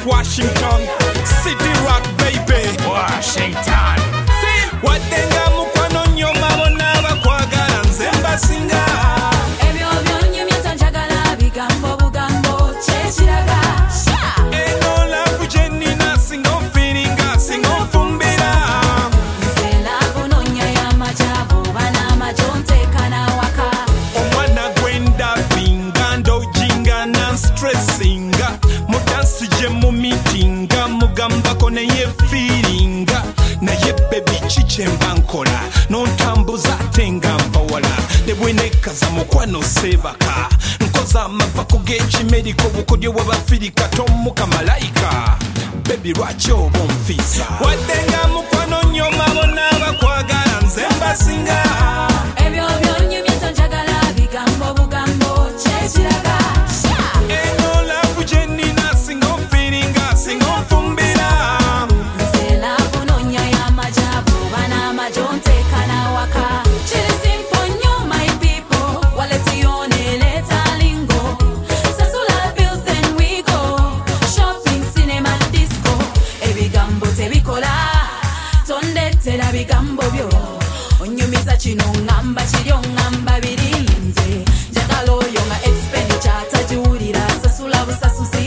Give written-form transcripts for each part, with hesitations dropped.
Washington, City Rock baby. Washington. Watenga mukwano nnyo mabona bakwagala nze mbasinga. Ebyo byonyumya njagala bigambo bugambo kyekiraga. Eno love gye nnina singa onfiiringa singa onfumbira. Nze love nonya y'amajabo banamajo nteeka n'awaka. Omwana gwe ndabinga ndojinga nanstressinga mudansi gye mu mitinga mugambako naye fiiringa naye bebi kikye mba nkola n'ontambuza ate nga mpawala ne bwenekaza mukwano seebaka nkoza amavako g'ekimeriko bukodyo bw'abafirika tomuka malayika bebi lwaki oba onfiisa wadde nga mukwano nnyo mabona bakwagala nze mbasinga. Ebyo byonyumya njagala bigambo bugambo kyekiraga. Eno love gye nnina singa onfiiringa singa onfumbira. Nze love nonya y'amajabo banamajo nteeka n'awaka. Kiri simple nnyo my people, waletione leta lingo. Sasula bills then we go, shopping cinema disco. Ebigambo tebikola, tondetera bigambo byo. Onyumiza kino ngamba kiryo ngamba birinze. Njagala oyo nga expenditure atagiwulira sasula busasuzi.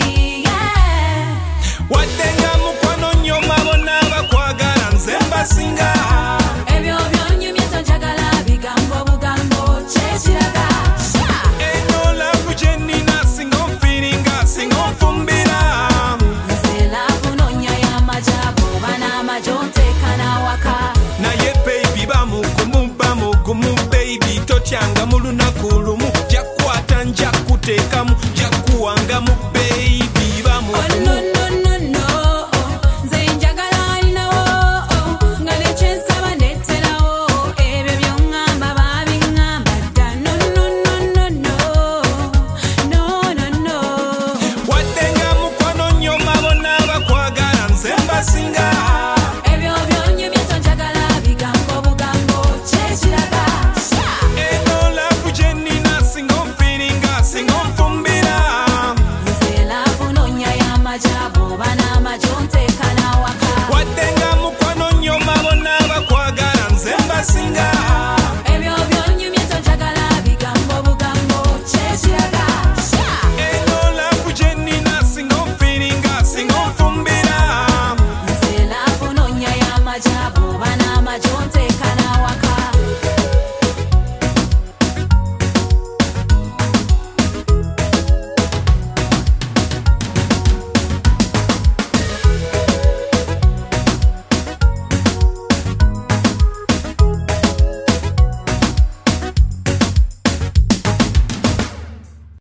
Wadde nga mukwano nnyo mabona bakwagala nze mbasinga. Ebyo byonyumya njagala bigambo bugambo kyekiraga. Eno love gye nnina singa onfiiringa singa onfumbira. Nze love nonya y'amajabo banamajo nteeka n'awaka. Naye baby bamugumu baby totyanga mu lunaku lumu jakukwata njakuteekamu jakuwangamu